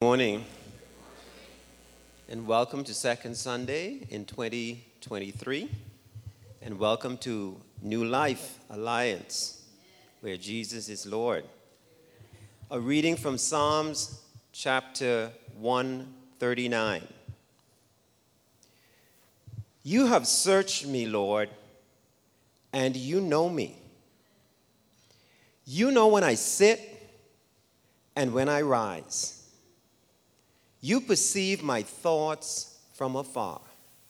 morning, and welcome to Second Sunday in 2023, and welcome to New Life Alliance, where Jesus is Lord. A reading from Psalms chapter 139. You have searched me, Lord, and you know me. You know when I sit and when I rise. You perceive my thoughts from afar.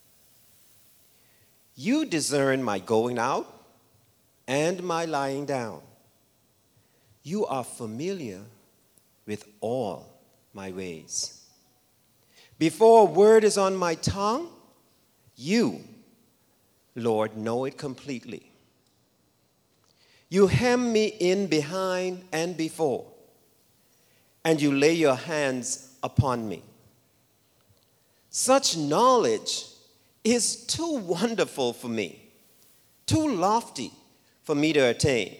You discern my going out and my lying down. You are familiar with all my ways. Before a word is on my tongue, you, Lord, know it completely. You hem me in behind and before, and you lay your hands upon me. Such knowledge is too wonderful for me, too lofty for me to attain.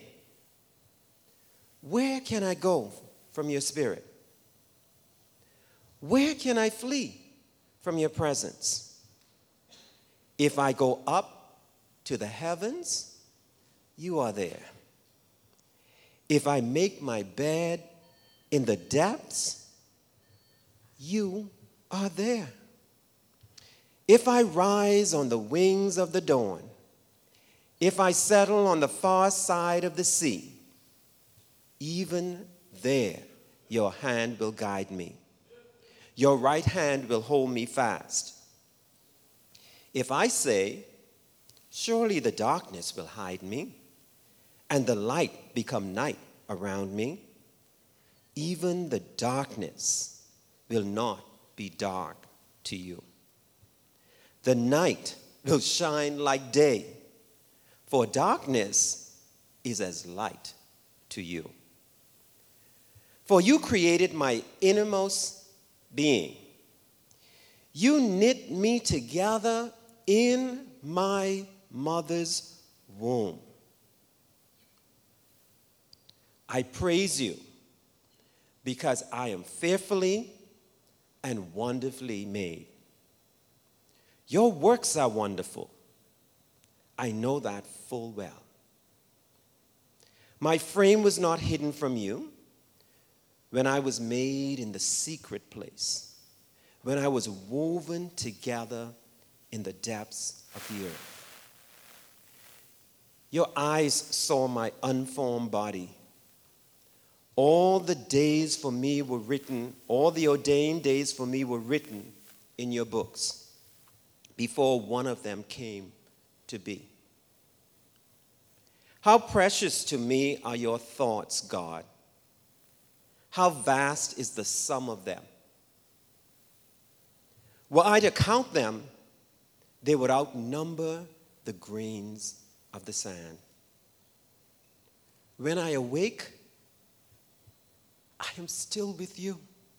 Where can I go from your spirit? Where can I flee from your presence? If I go up to the heavens, you are there. If I make my bed in the depths, you are there. If I rise on the wings of the dawn, if I settle on the far side of the sea, even there your hand will guide me. Your right hand will hold me fast. If I say, surely the darkness will hide me, and the light become night around me, even the darkness will not be dark to you. The night will shine like day, for darkness is as light to you. For you created my innermost being. You knit me together in my mother's womb. I praise you because I am fearfully and wonderfully made. Your works are wonderful. I know that full well. My frame was not hidden from you when I was made in the secret place, when I was woven together in the depths of the earth. Your eyes saw my unformed body. All the days for me were written, all the ordained days for me were written in your books before one of them came to be. How precious to me are your thoughts, God. How vast is the sum of them. Were I to count them, they would outnumber the grains of the sand. When I awake, I am still with you.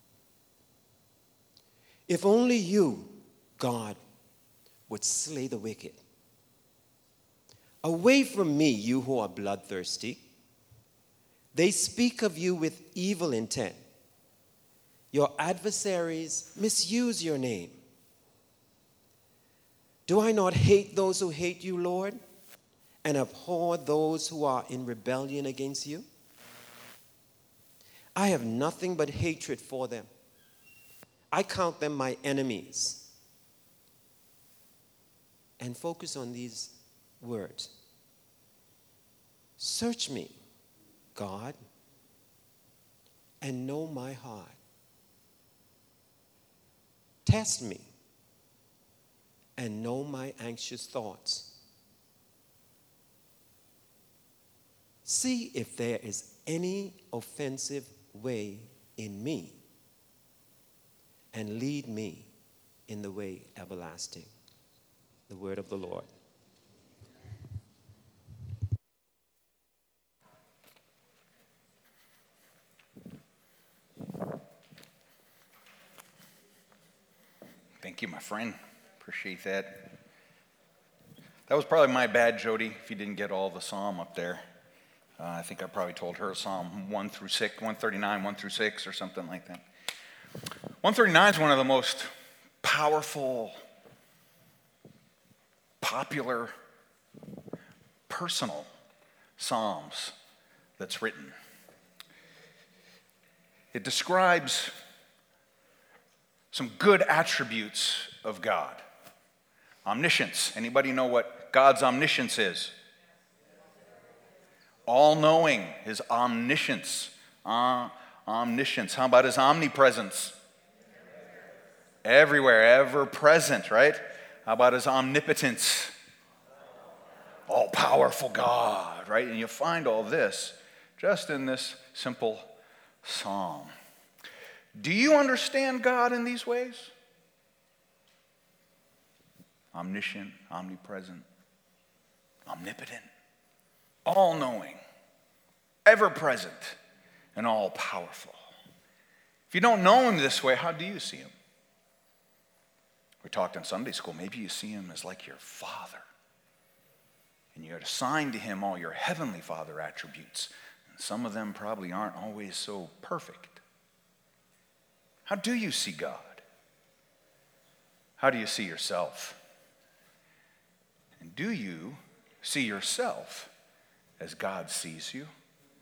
If only you, God, would slay the wicked. Away from me, you who are bloodthirsty. They speak of you with evil intent. Your adversaries misuse your name. Do I not hate those who hate you, Lord, and abhor those who are in rebellion against you? I have nothing but hatred for them. I count them my enemies. And focus on these words. Search me, God, and know my heart. Test me and know my anxious thoughts. See if there is any offensive way in me, and lead me in the way everlasting. The word of the Lord. Thank you, my friend. Appreciate that. That was probably my bad, Jody, if you didn't get all the psalm up there. I think I probably told her Psalm 1 through 6, 139, 1 through 6, or something like that. 139 is one of the most powerful, popular, personal psalms that's written. It describes some good attributes of God. Omniscience. Anybody know what God's omniscience is? All-knowing, his omniscience. Omniscience. How about his omnipresence? Everywhere, ever-present, right? How about his omnipotence? All-powerful God, right? And you find all this just in this simple psalm. Do you understand God in these ways? Omniscient, omnipresent, omnipotent, all-knowing, ever-present, and all-powerful. If you don't know him this way, how do you see him? We talked in Sunday school, maybe you see him as like your Father. And you assign to him all your heavenly Father attributes. And some of them probably aren't always so perfect. How do you see God? How do you see yourself? And do you see yourself as God sees you?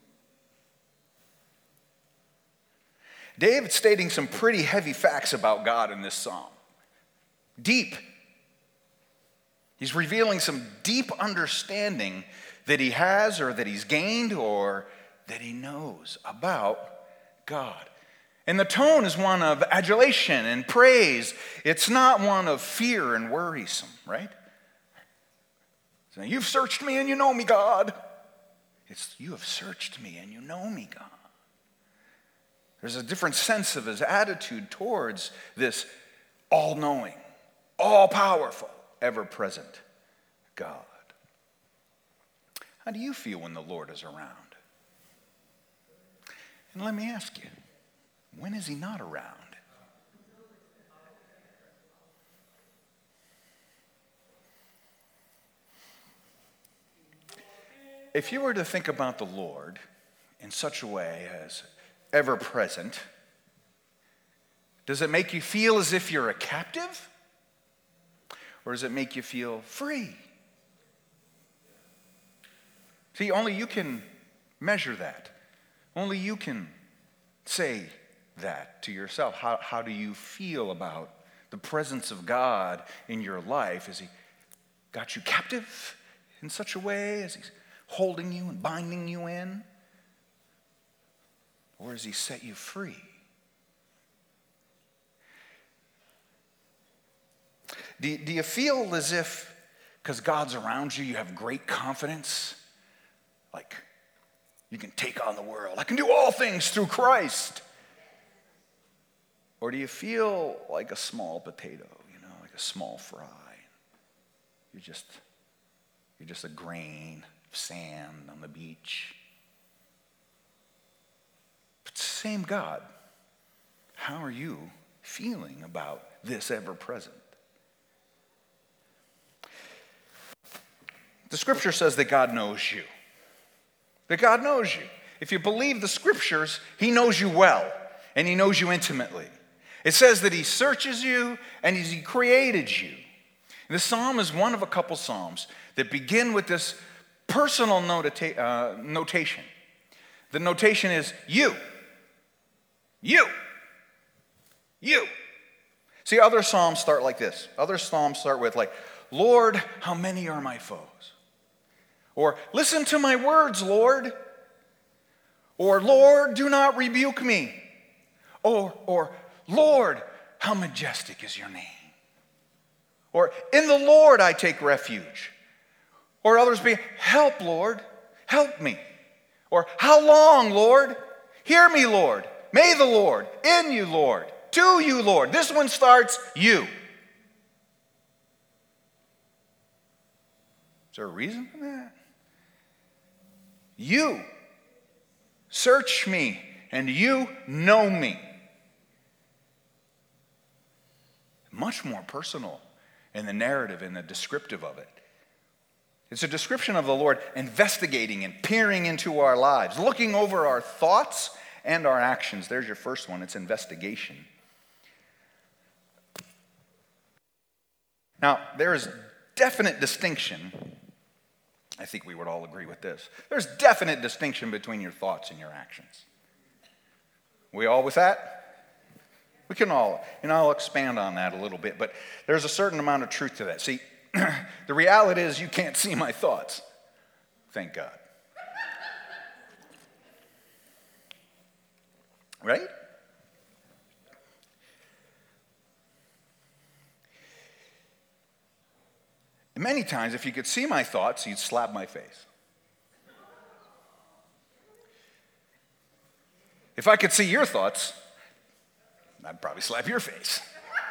David's stating some pretty heavy facts about God in this psalm. Deep. He's revealing some deep understanding that he has or that he's gained or that he knows about God. And the tone is one of adulation and praise. It's not one of fear and worrisome, right? So you've searched me and you know me, God. It's you have searched me and you know me, God. There's a different sense of his attitude towards this all-knowing, all-powerful, ever-present God. How do you feel when the Lord is around? And let me ask you, when is he not around? If you were to think about the Lord in such a way as ever-present, does it make you feel as if you're a captive? Or does it make you feel free? See, only you can measure that. Only you can say that to yourself. How do you feel about the presence of God in your life? Has he got you captive in such a way? Is he holding you and binding you in? Or has he set you free? Do you feel as if, because God's around you, you have great confidence? Like, you can take on the world. I can do all things through Christ. Or do you feel like a small potato, like a small fry? You're just a grain of sand on the beach. But it's the same God. How are you feeling about this ever-present? The scripture says that God knows you. That God knows you. If you believe the scriptures, he knows you well, and he knows you intimately. It says that he searches you, and he created you. And this psalm is one of a couple psalms that begin with this personal notation. The notation is you. You. You. See, other psalms start like this. Other psalms start with like, Lord, how many are my foes? Or, listen to my words, Lord. Or, Lord, do not rebuke me. Or, Lord, how majestic is your name. Or, in the Lord I take refuge. Or others be, help, Lord, help me. Or, how long, Lord? Hear me, Lord. May the Lord, in you, Lord, to you, Lord. This one starts, you. Is there a reason for that? You search me and you know me. Much more personal in the narrative and the descriptive of it. It's a description of the Lord investigating and peering into our lives, looking over our thoughts and our actions. There's your first one, it's investigation. Now, there is definite distinction. I think we would all agree with this. There's definite distinction between your thoughts and your actions. We all with that? We can all, I'll expand on that a little bit, but there's a certain amount of truth to that. See, the reality is you can't see my thoughts. Thank God. Right? Many times, if you could see my thoughts, you'd slap my face. If I could see your thoughts, I'd probably slap your face.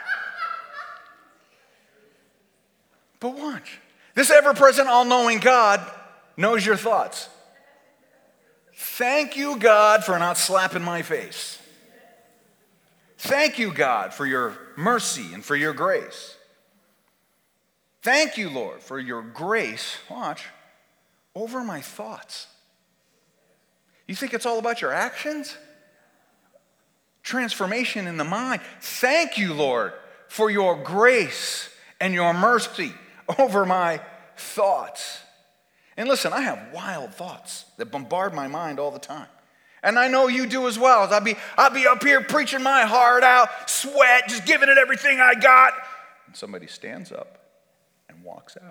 But watch. This ever-present, all-knowing God knows your thoughts. Thank you, God, for not slapping my face. Thank you, God, for your mercy and for your grace. Thank you, Lord, for your grace, watch, over my thoughts. You think it's all about your actions? Transformation in the mind. Thank you, Lord, for your grace and your mercy over my thoughts. And listen, I have wild thoughts that bombard my mind all the time. And I know you do as well. I'll be up here preaching my heart out, sweat, just giving it everything I got. And somebody stands up and walks out.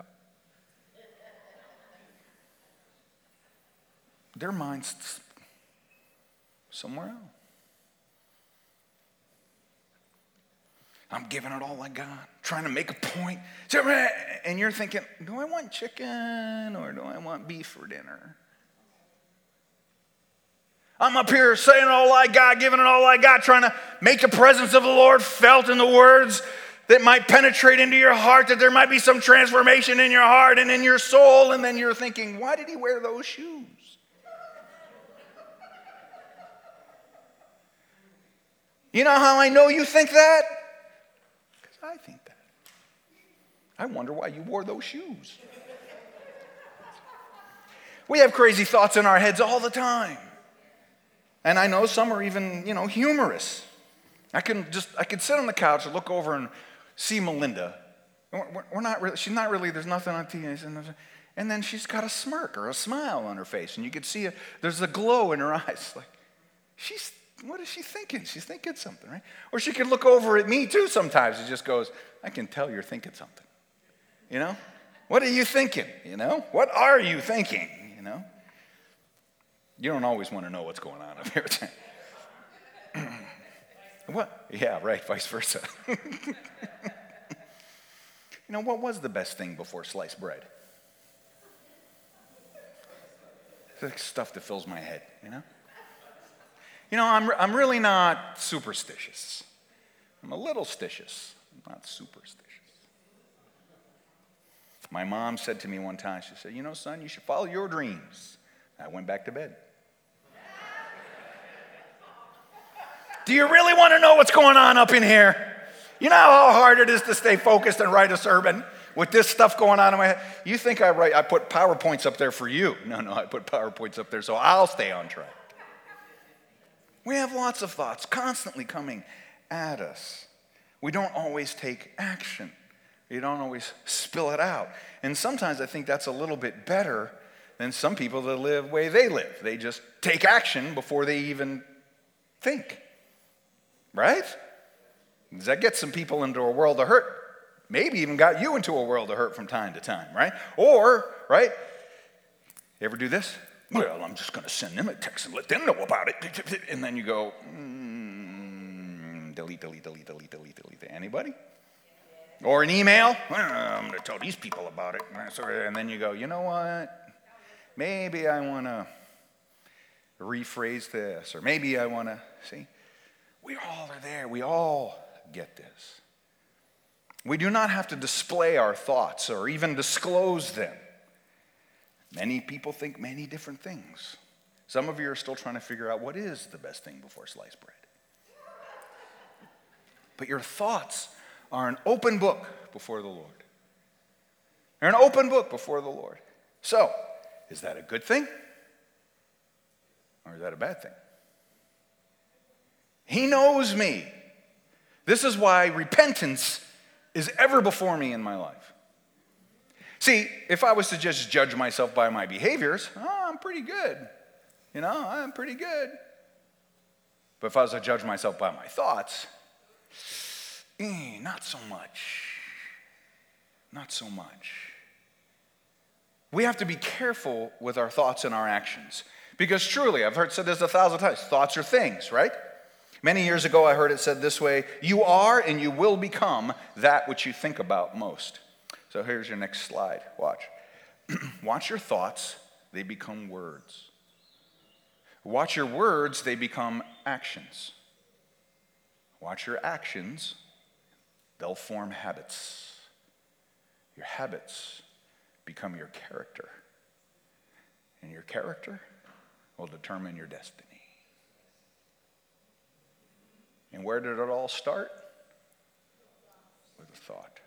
Their mind's somewhere else. I'm giving it all I got, trying to make a point. And you're thinking, do I want chicken or do I want beef for dinner? I'm up here saying all I got, giving it all I got, trying to make the presence of the Lord felt in the words that might penetrate into your heart, that there might be some transformation in your heart and in your soul. And then you're thinking, why did he wear those shoes? You know how I know you think that? Because I think that. I wonder why you wore those shoes. We have crazy thoughts in our heads all the time. And I know some are even, humorous. I could sit on the couch and look over and see Melinda. She's not really, there's nothing on TV. And then she's got a smirk or a smile on her face. And you could see there's a glow in her eyes. Like, what is she thinking? She's thinking something, right? Or she could look over at me too sometimes. It just goes, I can tell you're thinking something. What are you thinking? What are you thinking? You don't always want to know what's going on up here. What? Yeah, right, vice versa. What was the best thing before sliced bread? It's like stuff that fills my head, I'm really not superstitious. I'm a little stitious, not superstitious. My mom said to me one time, she said, son, you should follow your dreams. I went back to bed. Do you really want to know what's going on up in here? You know how hard it is to stay focused and write a sermon with this stuff going on in my head? You think I put PowerPoints up there for you. No, I put PowerPoints up there so I'll stay on track. We have lots of thoughts constantly coming at us. We don't always take action. We don't always spill it out. And sometimes I think that's a little bit better than some people that live the way they live. They just take action before they even think. Right? Does that get some people into a world of hurt? Maybe even got you into a world of hurt from time to time, right? Or, right? You ever do this? Well, I'm just going to send them a text and let them know about it. And then you go, delete. Anybody? Or an email? Well, I'm going to tell these people about it. And then you go, you know what? Maybe I want to rephrase this. Or maybe I want to, see? We all are there. We all get this. We do not have to display our thoughts or even disclose them. Many people think many different things. Some of you are still trying to figure out what is the best thing before sliced bread. But your thoughts are an open book before the Lord. They're an open book before the Lord. So, is that a good thing? Or is that a bad thing? He knows me. This is why repentance is ever before me in my life. See, if I was to just judge myself by my behaviors, I'm pretty good. I'm pretty good. But if I was to judge myself by my thoughts, not so much. Not so much. We have to be careful with our thoughts and our actions. Because truly, I've heard said this 1,000 times, thoughts are things, right? Many years ago, I heard it said this way, you are and you will become that which you think about most. So here's your next slide. Watch. Watch your thoughts, they become words. Watch your words, they become actions. Watch your actions, they'll form habits. Your habits become your character. And your character will determine your destiny. And where did it all start? With a thought.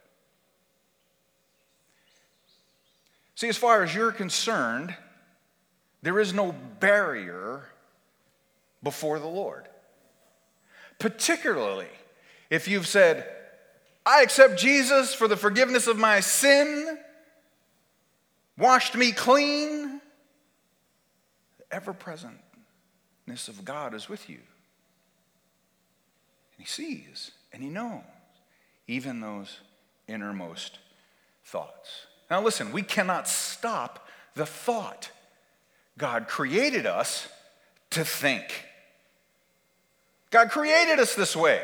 See, as far as you're concerned, there is no barrier before the Lord. Particularly if you've said, I accept Jesus for the forgiveness of my sin, washed me clean. The ever-presentness of God is with you. And he sees and he knows even those innermost thoughts. Now listen, we cannot stop the thought. God created us to think. God created us this way.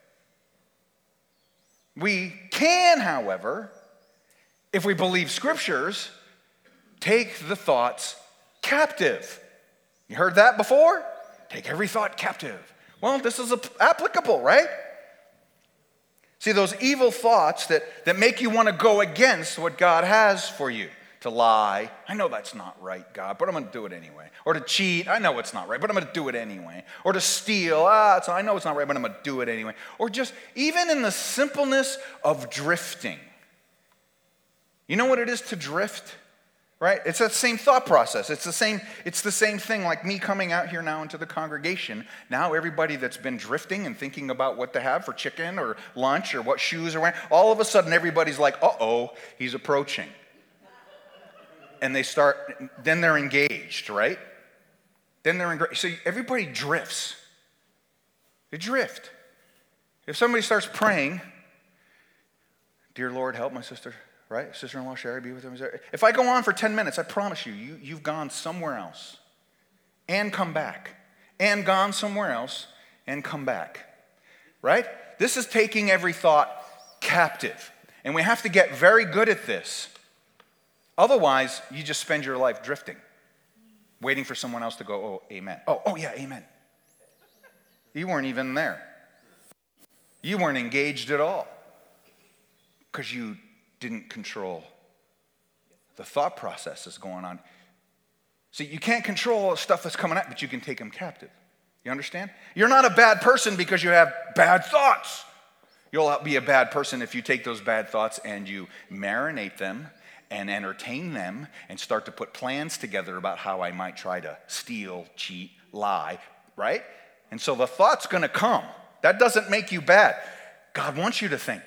We can, however, if we believe scriptures, take the thoughts captive. You heard that before? Take every thought captive. Well, this is applicable, right? See, those evil thoughts that make you want to go against what God has for you. To lie, I know that's not right, God, but I'm going to do it anyway. Or to cheat, I know it's not right, but I'm going to do it anyway. Or to steal, I know it's not right, but I'm going to do it anyway. Or just even in the simpleness of drifting. You know what it is to drift? Right? It's that same thought process. It's the same thing like me coming out here now into the congregation. Now everybody that's been drifting and thinking about what to have for chicken or lunch or what shoes are wearing, all of a sudden everybody's like, uh-oh, he's approaching. And then they're engaged, right? So everybody drifts. They drift. If somebody starts praying, dear Lord, help my sister, right? Sister-in-law Sherry, be with them. If I go on for 10 minutes, I promise you've gone somewhere else and come back. And gone somewhere else and come back. Right? This is taking every thought captive. And we have to get very good at this. Otherwise, you just spend your life drifting, waiting for someone else to go, oh, amen. Oh, yeah, amen. You weren't even there. You weren't engaged at all because you didn't control the thought process that's going on. See, you can't control all the stuff that's coming out, but you can take them captive. You understand? You're not a bad person because you have bad thoughts. You'll be a bad person if you take those bad thoughts and you marinate them and entertain them and start to put plans together about how I might try to steal, cheat, lie, right? And so the thought's going to come. That doesn't make you bad. God wants you to think.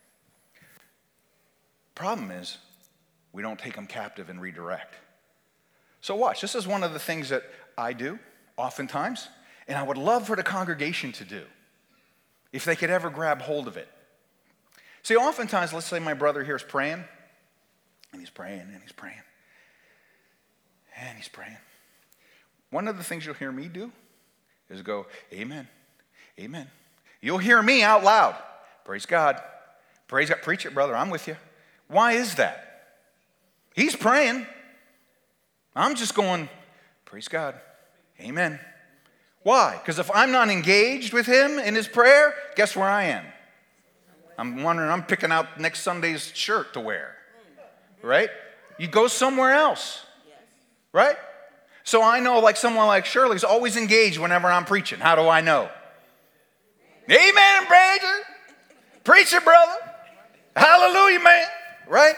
Problem is, we don't take them captive and redirect. So watch. This is one of the things that I do oftentimes, and I would love for the congregation to do if they could ever grab hold of it. See, oftentimes, let's say my brother here is praying, and he's praying, and he's praying, and he's praying. One of the things you'll hear me do is go, amen, amen. You'll hear me out loud. Praise God. Praise God. Preach it, brother. I'm with you. Why is that? He's praying. I'm just going, praise God. Amen. Why? Because if I'm not engaged with him in his prayer, guess where I am? I'm picking out next Sunday's shirt to wear. Right? You go somewhere else. Right? So I know like someone like Shirley's always engaged whenever I'm preaching. How do I know? Amen, preacher. Preach it, brother. Hallelujah, man. Right?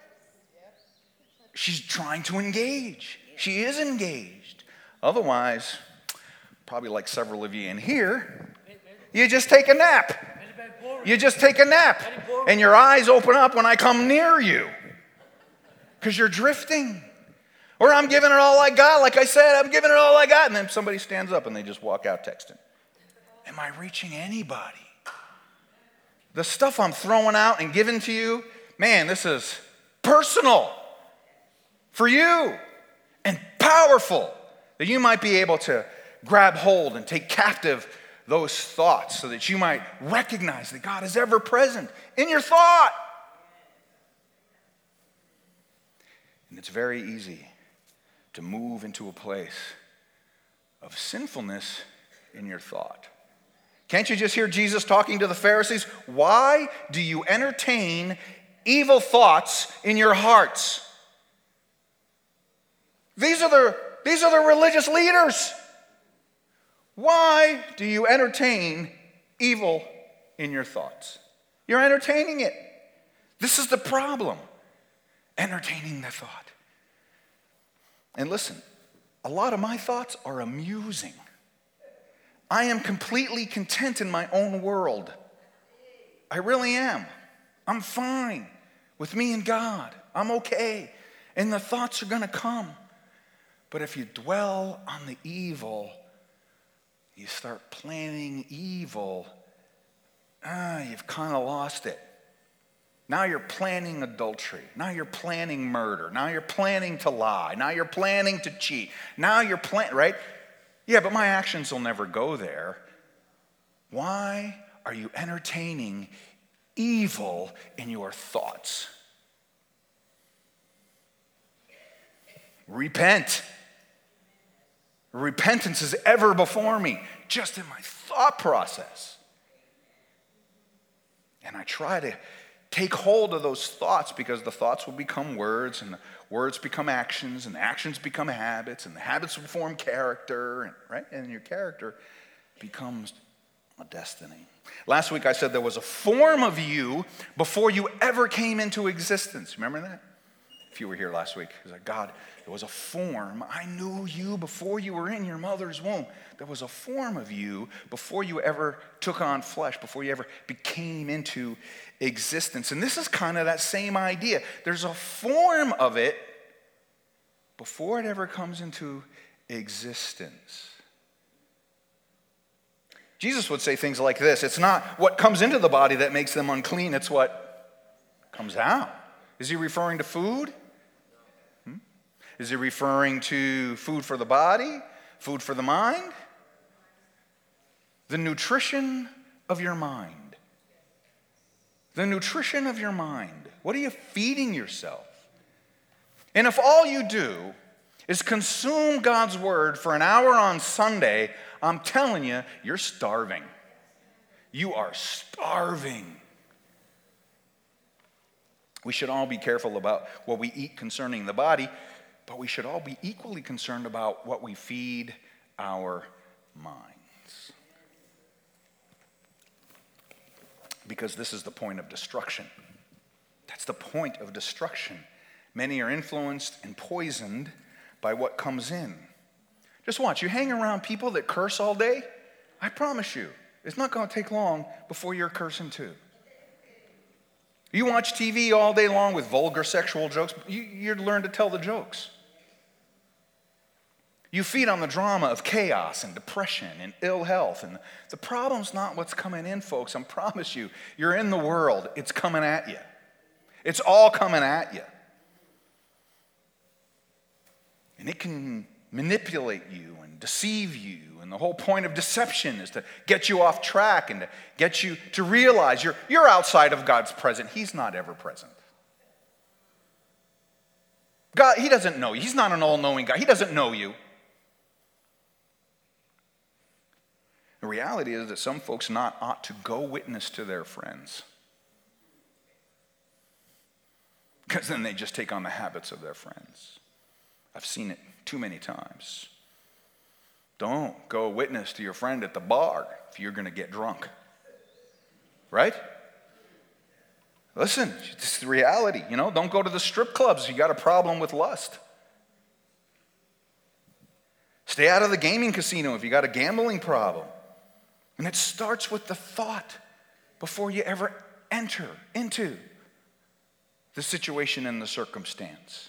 She's trying to engage. She is engaged. Otherwise, probably like several of you in here, you just take a nap. You just take a nap, and your eyes open up when I come near you because you're drifting. Or I'm giving it all I got. Like I said, I'm giving it all I got. And then somebody stands up and they just walk out texting. Am I reaching anybody? The stuff I'm throwing out and giving to you, man, this is personal for you and powerful that you might be able to grab hold and take captive those thoughts so that you might recognize that God is ever present in your thought. And it's very easy to move into a place of sinfulness in your thought. Can't you just hear Jesus talking to the Pharisees? Why do you entertain evil thoughts in your hearts? These are the religious leaders. Why do you entertain evil in your thoughts? You're entertaining it. This is the problem. Entertaining the thought. And listen, a lot of my thoughts are amusing. I am completely content in my own world. I really am. I'm fine with me and God. I'm okay. And the thoughts are going to come. But if you dwell on the evil, you start planning evil, you've kind of lost it. Now you're planning adultery. Now you're planning murder. Now you're planning to lie. Now you're planning to cheat. Now you're right? Yeah, but my actions will never go there. Why are you entertaining evil in your thoughts? Repent. Repentance is ever before me, just in my thought process. And I try to take hold of those thoughts because the thoughts will become words, and the words become actions, and the actions become habits, and the habits will form character, and, right? And your character becomes a destiny. Last week I said there was a form of you before you ever came into existence. Remember that? If you were here last week, it was like, God, there was a form. I knew you before you were in your mother's womb. There was a form of you before you ever took on flesh, before you ever became into existence. And this is kind of that same idea. There's a form of it before it ever comes into existence. Jesus would say things like this. It's not what comes into the body that makes them unclean. It's what comes out. Is he referring to food? Is he referring to food for the body? Food for the mind? The nutrition of your mind. The nutrition of your mind. What are you feeding yourself? And if all you do is consume God's word for an hour on Sunday, I'm telling you, you're starving. You are starving. We should all be careful about what we eat concerning the body, but we should all be equally concerned about what we feed our minds. Because this is the point of destruction. That's the point of destruction. Many are influenced and poisoned by what comes in. Just watch. You hang around people that curse all day, I promise you, it's not going to take long before you're cursing too. You watch TV all day long with vulgar sexual jokes, you learn to tell the jokes. You feed on the drama of chaos and depression and ill health. And the problem's not what's coming in, folks. I promise you, you're in the world. It's coming at you. It's all coming at you. And it can manipulate you and deceive you. And the whole point of deception is to get you off track and to get you to realize you're outside of God's presence. He's not ever present. God, he doesn't know you. He's not an all-knowing God. He doesn't know you. The reality is that some folks ought to go witness to their friends. Because then they just take on the habits of their friends. I've seen it too many times. Don't go witness to your friend at the bar if you're going to get drunk. Right? Listen, it's the reality. Don't go to the strip clubs if you got a problem with lust. Stay out of the gaming casino if you got a gambling problem. And it starts with the thought. before you ever enter into the situation and the circumstance.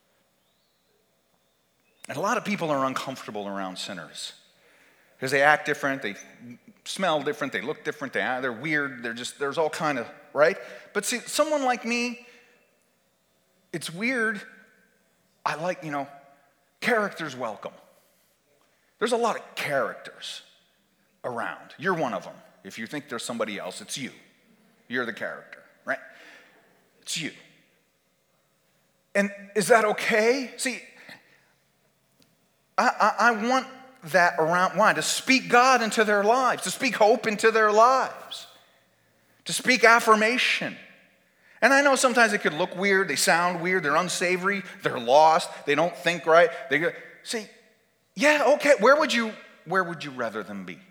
And a lot of people are uncomfortable around sinners because they act different, they smell different, they look different, they're weird, there's all kind of, right? But see, someone like me, it's weird. I like, characters welcome. There's a lot of characters around. You're one of them. If you think there's somebody else, it's you. You're the character, right? It's you. And is that okay? See, I want that around. Why? To speak God into their lives, to speak hope into their lives, to speak affirmation. And I know sometimes it could look weird, they sound weird, they're unsavory, they're lost, they don't think right. See, yeah, okay, where would you rather them be?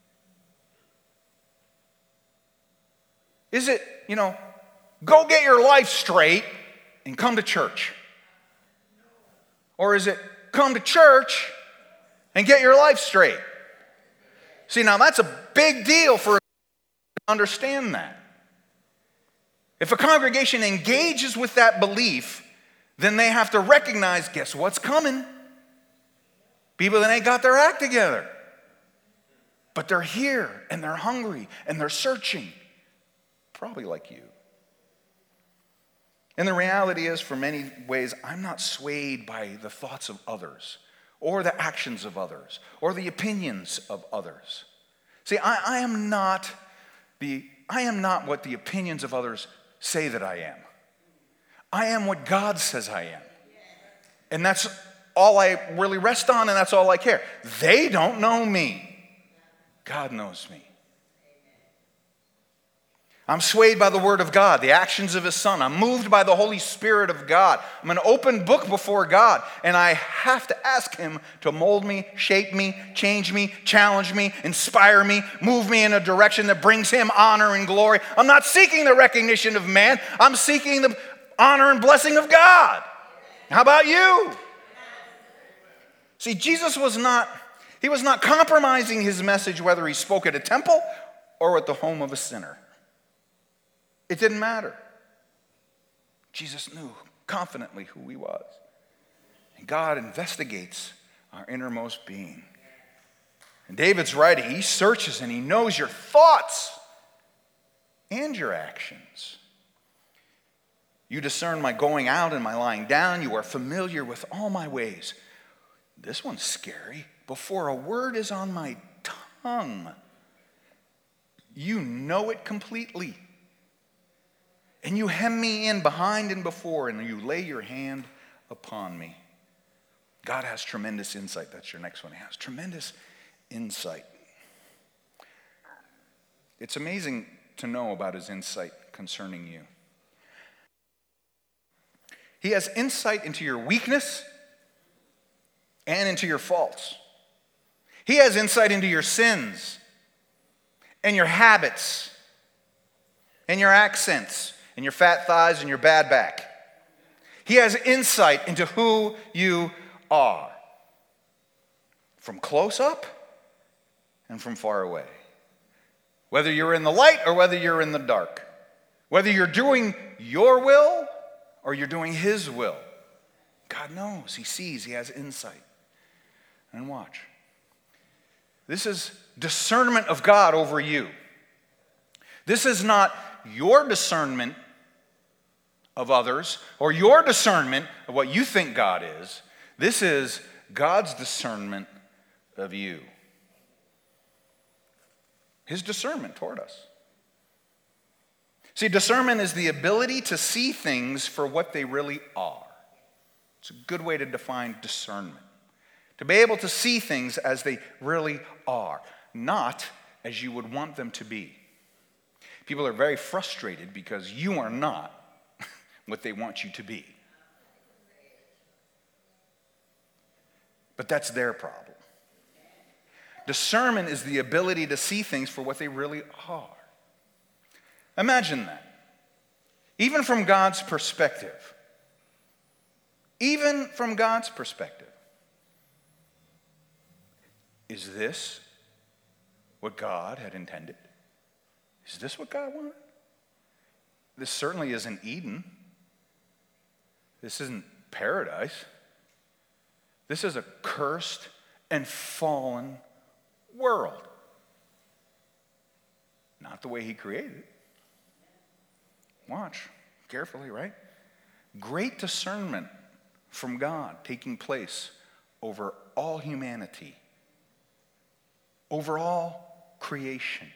Is it, go get your life straight and come to church? Or is it come to church and get your life straight? See, now that's a big deal for a to understand that. If a congregation engages with that belief, then they have to recognize, guess what's coming? People that ain't got their act together. But they're here, and they're hungry, and they're searching. Probably like you. And the reality is, for many ways, I'm not swayed by the thoughts of others, or the actions of others, or the opinions of others. See, I am not what the opinions of others say that I am. I am what God says I am. And that's all I really rest on, and that's all I care. They don't know me. God knows me. I'm swayed by the Word of God, the actions of His Son. I'm moved by the Holy Spirit of God. I'm an open book before God, and I have to ask Him to mold me, shape me, change me, challenge me, inspire me, move me in a direction that brings Him honor and glory. I'm not seeking the recognition of man. I'm seeking the honor and blessing of God. How about you? See, Jesus was not compromising His message whether He spoke at a temple or at the home of a sinner. It didn't matter. Jesus knew confidently who He was. And God investigates our innermost being. And David's writing, he searches and he knows your thoughts and your actions. You discern my going out and my lying down. You are familiar with all my ways. This one's scary. Before a word is on my tongue, you know it completely. And you hem me in behind and before, and you lay your hand upon me. God has tremendous insight. That's your next one. He has tremendous insight. It's amazing to know about His insight concerning you. He has insight into your weakness and into your faults. He has insight into your sins and your habits and your accents and your fat thighs and your bad back. He has insight into who you are, from close up and from far away. Whether you're in the light or whether you're in the dark. Whether you're doing your will or you're doing His will. God knows, He sees, He has insight. And watch. This is discernment of God over you. This is not your discernment of others or your discernment of what you think God is. This is God's discernment of you. His discernment toward us. See, discernment is the ability to see things for what they really are. It's a good way to define discernment. To be able to see things as they really are, not as you would want them to be. People are very frustrated because you are not what they want you to be. But that's their problem. Discernment is the ability to see things for what they really are. Imagine that. Even from God's perspective. Even from God's perspective. Is this what God had intended? Is this what God wanted? This certainly isn't Eden. This isn't paradise. This is a cursed and fallen world. Not the way he created it. Watch carefully, right? Great discernment from God taking place over all humanity, over all creation.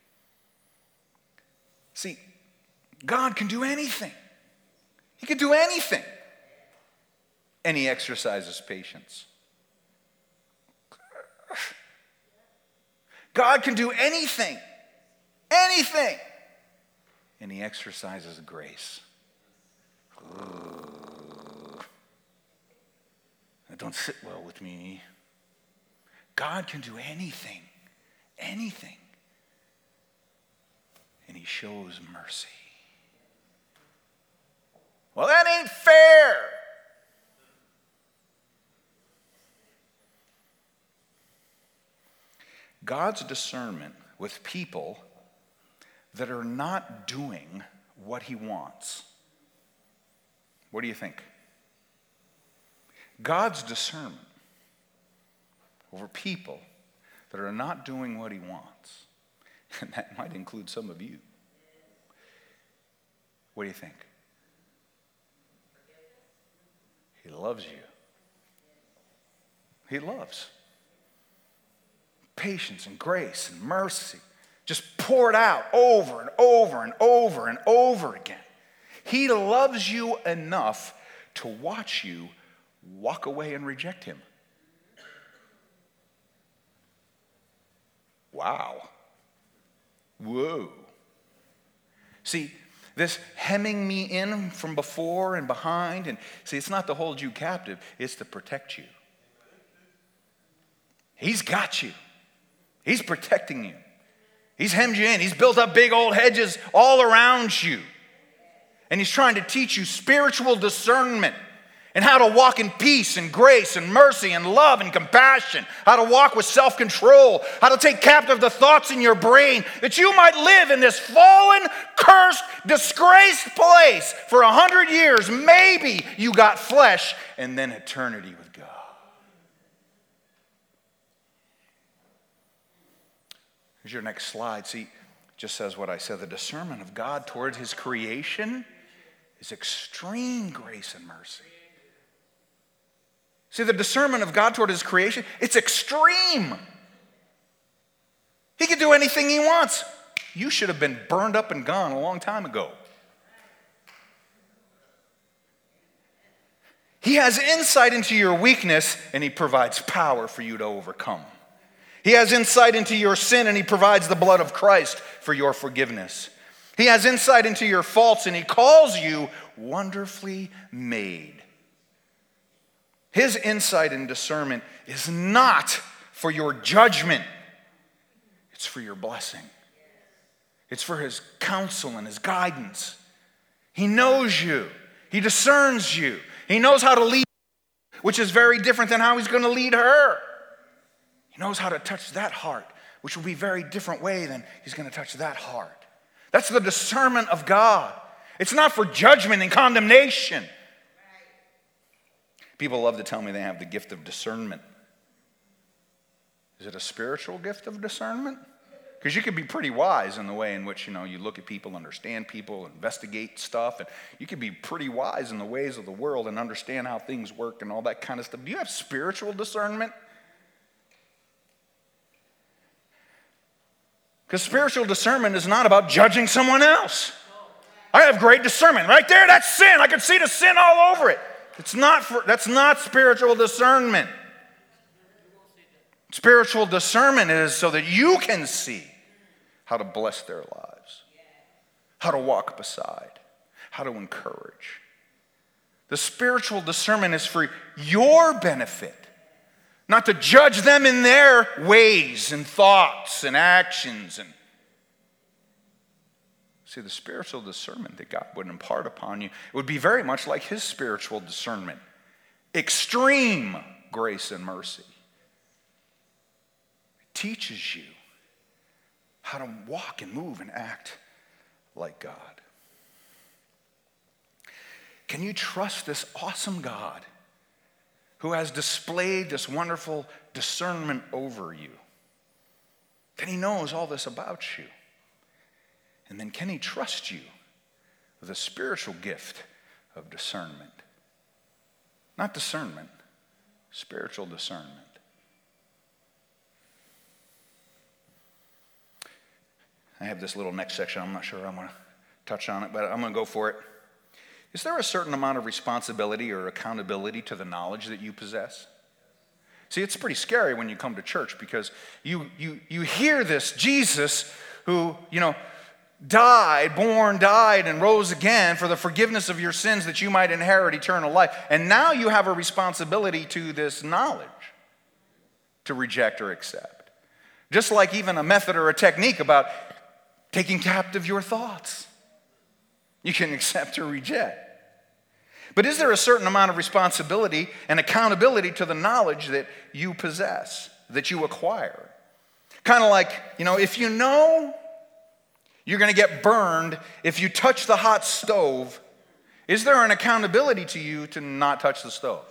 See, God can do anything. He can do anything. And he exercises patience. God can do anything. Anything. And he exercises grace. That don't sit well with me. God can do anything. Anything. And he shows mercy. Well, that ain't fair. God's discernment with people that are not doing what he wants. What do you think? God's discernment over people that are not doing what he wants. And that might include some of you. What do you think? He loves you. He loves. Patience and grace and mercy. Just poured out over and over and over and over again. He loves you enough to watch you walk away and reject him. Wow. Whoa. See, this hemming me in from before and behind, and see, it's not to hold you captive, it's to protect you. He's got you. He's protecting you. He's hemmed you in. He's built up big old hedges all around you. And he's trying to teach you spiritual discernment and how to walk in peace and grace and mercy and love and compassion, how to walk with self-control, how to take captive the thoughts in your brain that you might live in this fallen, cursed, disgraced place for 100 years. Maybe you got flesh and then eternity with God. Here's your next slide. See, it just says what I said. The discernment of God toward his creation is extreme grace and mercy. See, the discernment of God toward his creation, it's extreme. He can do anything he wants. You should have been burned up and gone a long time ago. He has insight into your weakness, and he provides power for you to overcome. He has insight into your sin, and he provides the blood of Christ for your forgiveness. He has insight into your faults, and he calls you wonderfully made. His insight and discernment is not for your judgment. It's for your blessing. It's for his counsel and his guidance. He knows you. He discerns you. He knows how to lead you, which is very different than how he's going to lead her. He knows how to touch that heart, which will be a very different way than he's going to touch that heart. That's the discernment of God. It's not for judgment and condemnation. People love to tell me they have the gift of discernment. Is it a spiritual gift of discernment? Because you can be pretty wise in the way in which, you look at people, understand people, investigate stuff, and you can be pretty wise in the ways of the world and understand how things work and all that kind of stuff. Do you have spiritual discernment? Because spiritual discernment is not about judging someone else. I have great discernment. Right there, that's sin. I can see the sin all over it. That's not spiritual discernment. Spiritual discernment is so that you can see how to bless their lives, how to walk beside, how to encourage. The spiritual discernment is for your benefit, not to judge them in their ways and thoughts and actions. See, the spiritual discernment that God would impart upon you, it would be very much like his spiritual discernment. Extreme grace and mercy. It teaches you how to walk and move and act like God. Can you trust this awesome God who has displayed this wonderful discernment over you? That he knows all this about you. And then can he trust you with a spiritual gift of discernment? Not discernment, spiritual discernment. I have this little next section. I'm not sure I'm going to touch on it, but I'm going to go for it. Is there a certain amount of responsibility or accountability to the knowledge that you possess? See, it's pretty scary when you come to church because you hear this Jesus who, died, and rose again for the forgiveness of your sins that you might inherit eternal life. And now you have a responsibility to this knowledge to reject or accept. Just like even a method or a technique about taking captive your thoughts. You can accept or reject. But is there a certain amount of responsibility and accountability to the knowledge that you possess, that you acquire? Kind of like, if you know you're going to get burned if you touch the hot stove, is there an accountability to you to not touch the stove?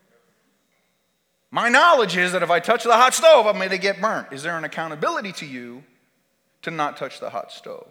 My knowledge is that if I touch the hot stove, I'm going to get burnt. Is there an accountability to you to not touch the hot stove?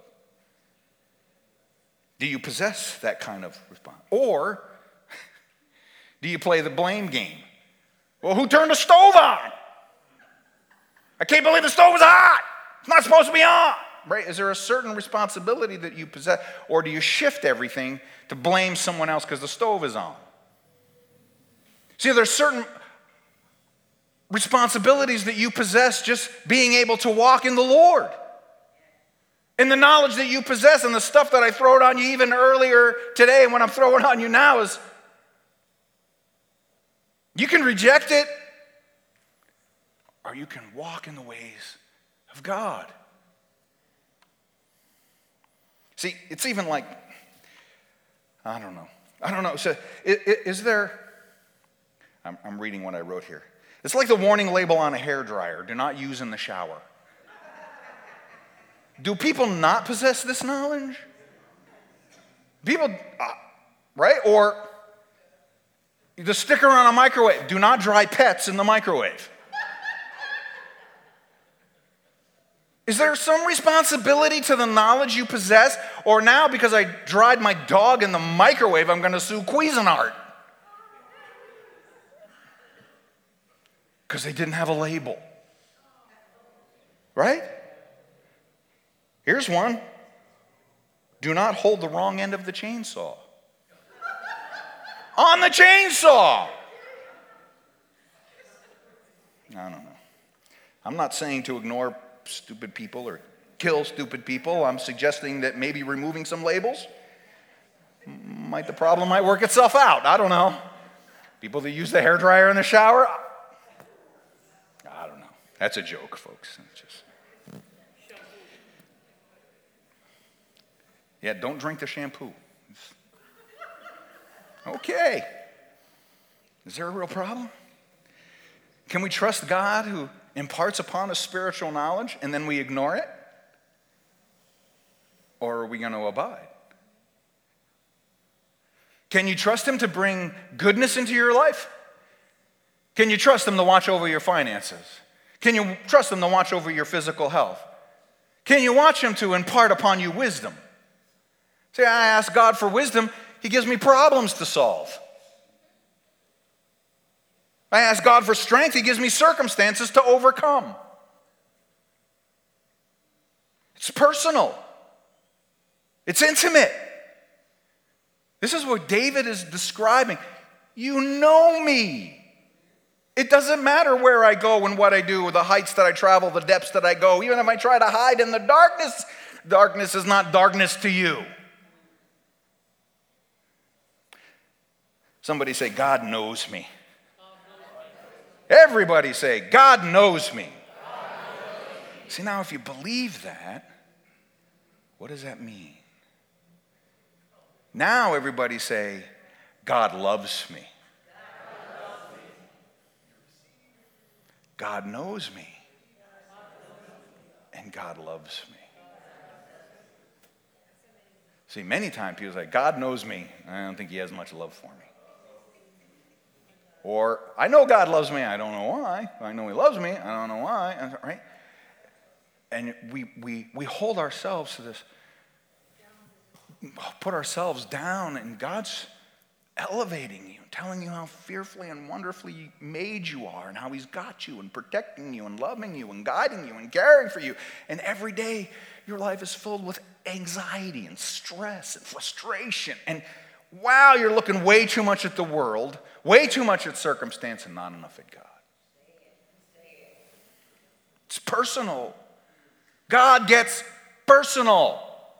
Do you possess that kind of response? Or do you play the blame game? Well, who turned the stove on? I can't believe the stove was hot. It's not supposed to be on. Right? Is there a certain responsibility that you possess? Or do you shift everything to blame someone else because the stove is on? See, there's certain responsibilities that you possess just being able to walk in the Lord. And the knowledge that you possess and the stuff that I throwed on you even earlier today and what I'm throwing on you now is you can reject it or you can walk in the ways of God. See, it's even like, I don't know. So is there, I'm reading what I wrote here. It's like the warning label on a hairdryer, do not use in the shower. Do people not possess this knowledge? People, right? Or the sticker on a microwave, do not dry pets in the microwave. Is there some responsibility to the knowledge you possess? Or now, because I dried my dog in the microwave, I'm going to sue Cuisinart? Because they didn't have a label. Right? Here's one. Do not hold the wrong end of the chainsaw. On the chainsaw. I don't know. I'm not saying to ignore stupid people or kill stupid people. I'm suggesting that maybe removing some labels, the problem might work itself out. I don't know. People that use the hairdryer in the shower, I don't know. That's a joke, folks. Yeah, don't drink the shampoo. Okay. Is there a real problem? Can we trust God who imparts upon us spiritual knowledge and then we ignore it? Or are we going to abide? Can you trust him to bring goodness into your life? Can you trust him to watch over your finances? Can you trust him to watch over your physical health? Can you watch him to impart upon you wisdom? See, I ask God for wisdom, he gives me problems to solve. I ask God for strength, he gives me circumstances to overcome. It's personal. It's intimate. This is what David is describing. You know me. It doesn't matter where I go and what I do, or the heights that I travel, the depths that I go. Even if I try to hide in the darkness, darkness is not darkness to you. Somebody say, God knows me. Everybody say, God knows me. See, now if you believe that, what does that mean? Now everybody say, God loves me. God knows me. and God loves me. See, many times people say, God knows me. I don't think he has much love for me. Or, I know God loves me. I don't know why. I know he loves me. I don't know why. Right? And we hold ourselves to this, put ourselves down, and God's elevating you, telling you how fearfully and wonderfully made you are, and how he's got you, and protecting you, and loving you, and guiding you, and caring for you. And every day, your life is filled with anxiety and stress and frustration. And wow, you're looking way too much at the world, way too much at circumstance, and not enough at God. It's personal. God gets personal.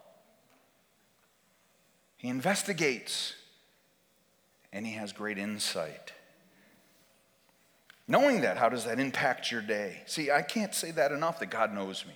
He investigates, and he has great insight. Knowing that, how does that impact your day? See, I can't say that enough, that God knows me.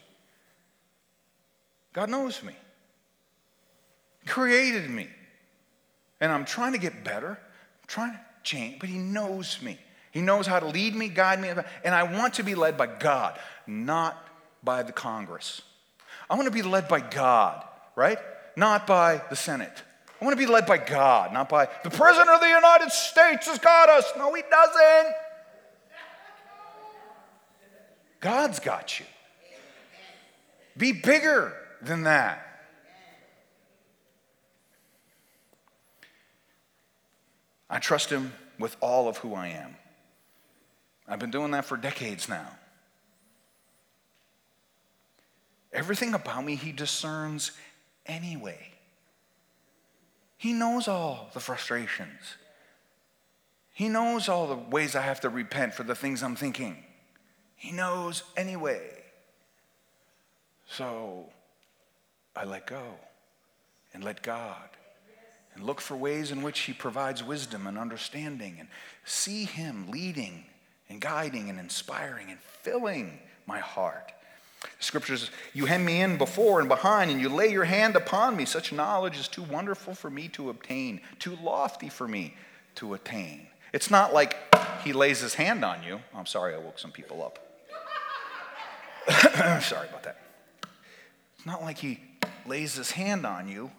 God knows me. He created me. And I'm trying to get better. I'm trying to change, but he knows me. He knows how to lead me, guide me, and I want to be led by God, not by the Congress. I want to be led by God, right? Not by the Senate. I want to be led by God, not by the President of the United States has got us. No, he doesn't. God's got you. Be bigger than that. I trust him with all of who I am. I've been doing that for decades now. Everything about me he discerns anyway. He knows all the frustrations. He knows all the ways I have to repent for the things I'm thinking. He knows anyway. So I let go and let God and look for ways in which he provides wisdom and understanding, and see him leading and guiding and inspiring and filling my heart. The scriptures, you hem me in before and behind, and you lay your hand upon me. Such knowledge is too wonderful for me to obtain, too lofty for me to attain. It's not like he lays his hand on you. I'm sorry, I woke some people up. Sorry about that. It's not like he lays his hand on you.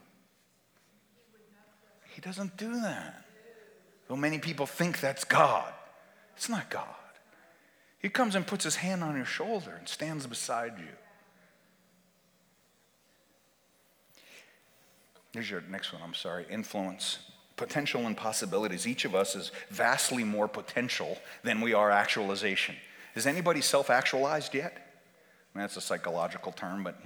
He doesn't do that. Though many people think that's God. It's not God. He comes and puts his hand on your shoulder and stands beside you. Here's your next one, I'm sorry. Influence, potential, and possibilities. Each of us is vastly more potential than we are actualization. Is anybody self-actualized yet? I mean, that's a psychological term, but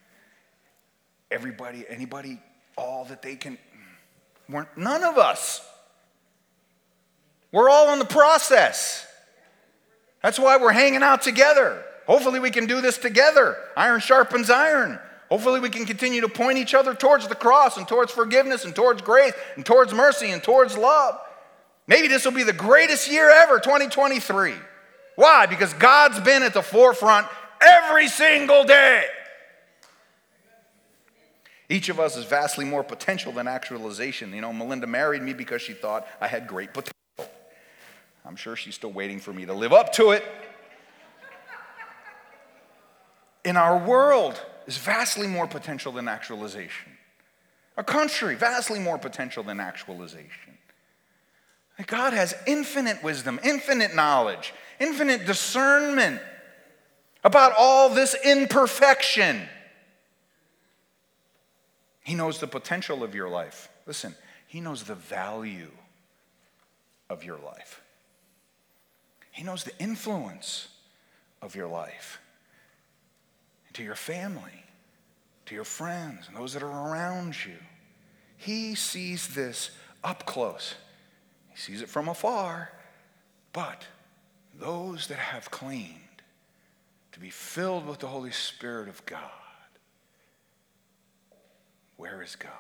anybody, all that they can, none of us. We're all in the process. That's why we're hanging out together. Hopefully we can do this together. Iron sharpens iron. Hopefully we can continue to point each other towards the cross and towards forgiveness and towards grace and towards mercy and towards love. Maybe this will be the greatest year ever, 2023. Why? Because God's been at the forefront every single day. Each of us is vastly more potential than actualization. Melinda married me because she thought I had great potential. I'm sure she's still waiting for me to live up to it. In our world is vastly more potential than actualization. Our country, vastly more potential than actualization. God has infinite wisdom, infinite knowledge, infinite discernment about all this imperfection. He knows the potential of your life. Listen, he knows the value of your life. He knows the influence of your life, to your family, to your friends, and those that are around you. He sees this up close. He sees it from afar. But those that have claimed to be filled with the Holy Spirit of God, where is God?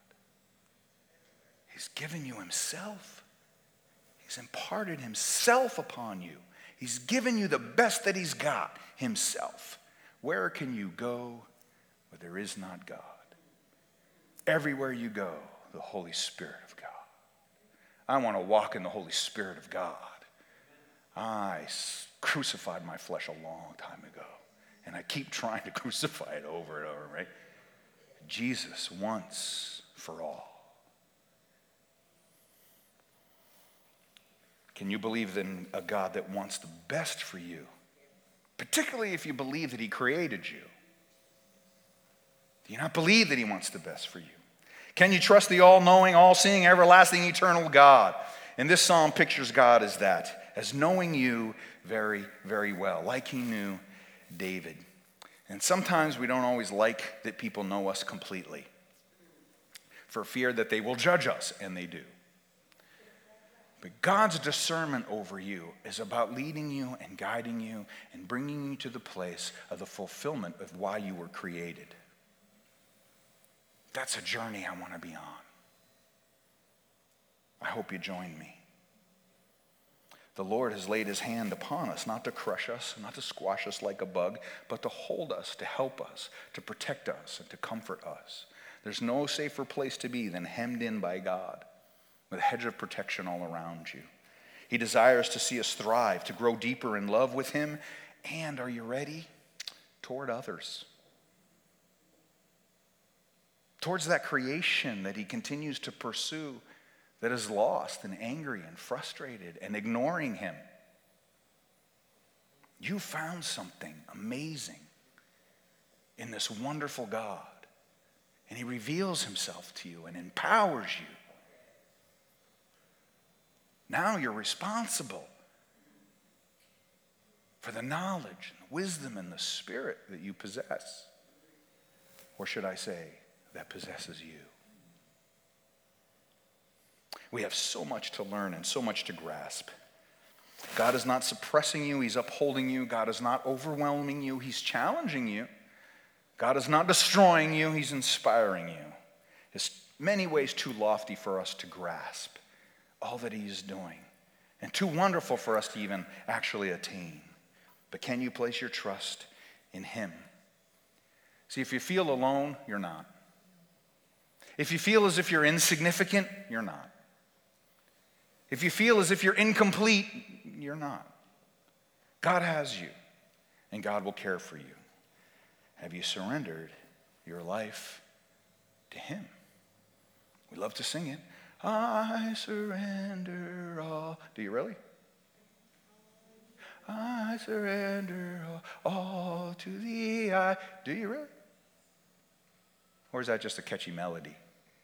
He's given you himself. He's imparted himself upon you. He's given you the best that he's got, himself. Where can you go where there is not God? Everywhere you go, the Holy Spirit of God. I want to walk in the Holy Spirit of God. I crucified my flesh a long time ago, And I keep trying to crucify it over and over, right? Jesus once for all. Can you believe in a God that wants the best for you? Particularly if you believe that he created you. Do you not believe that he wants the best for you? Can you trust the all-knowing, all-seeing, everlasting, eternal God? And this psalm pictures God as that, as knowing you very, very well, like he knew David. And sometimes we don't always like that people know us completely, for fear that they will judge us, and they do. But God's discernment over you is about leading you and guiding you and bringing you to the place of the fulfillment of why you were created. That's a journey I want to be on. I hope you join me. The Lord has laid his hand upon us, not to crush us, not to squash us like a bug, but to hold us, to help us, to protect us, and to comfort us. There's no safer place to be than hemmed in by God, with a hedge of protection all around you. He desires to see us thrive, to grow deeper in love with him, and, are you ready? Toward others. Towards that creation that he continues to pursue, that is lost and angry and frustrated and ignoring him. You found something amazing in this wonderful God, and he reveals himself to you and empowers you. Now you're responsible for the knowledge, and wisdom, and the spirit that you possess. Or should I say, that possesses you. We have so much to learn and so much to grasp. God is not suppressing you, he's upholding you. God is not overwhelming you, he's challenging you. God is not destroying you, he's inspiring you. It's many ways too lofty for us to grasp all that he is doing, and too wonderful for us to even actually attain. But can you place your trust in him? See, if you feel alone, you're not. If you feel as if you're insignificant, you're not. If you feel as if you're incomplete, you're not. God has you, and God will care for you. Have you surrendered your life to him? We love to sing it. I surrender all. Do you really? I surrender all to thee. Do you really? Or is that just a catchy melody?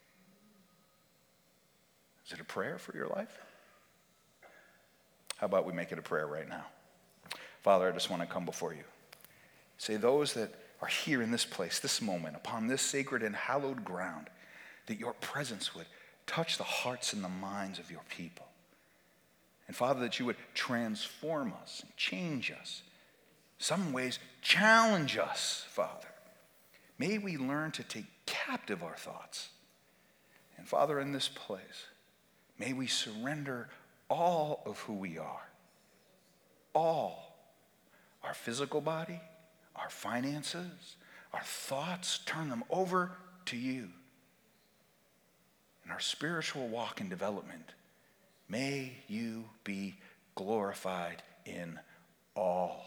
Is it a prayer for your life? How about we make it a prayer right now? Father, I just want to come before you. Say, those that are here in this place, this moment, upon this sacred and hallowed ground, that your presence would touch the hearts and the minds of your people. And Father, that you would transform us and change us. Some ways, challenge us, Father. May we learn to take captive our thoughts. And Father, in this place, may we surrender all of who we are. All. Our physical body, our finances, our thoughts, turn them over to you. In our spiritual walk and development, may you be glorified in all.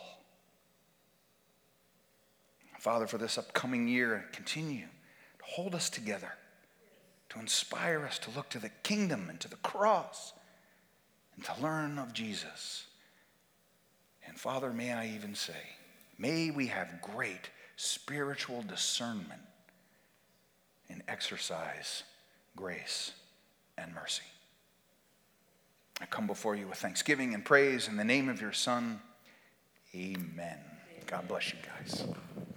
Father, for this upcoming year, continue to hold us together, to inspire us to look to the kingdom and to the cross, and to learn of Jesus. And Father, may I even say, may we have great spiritual discernment and exercise grace and mercy. I come before you with thanksgiving and praise in the name of your Son. Amen. God bless you guys.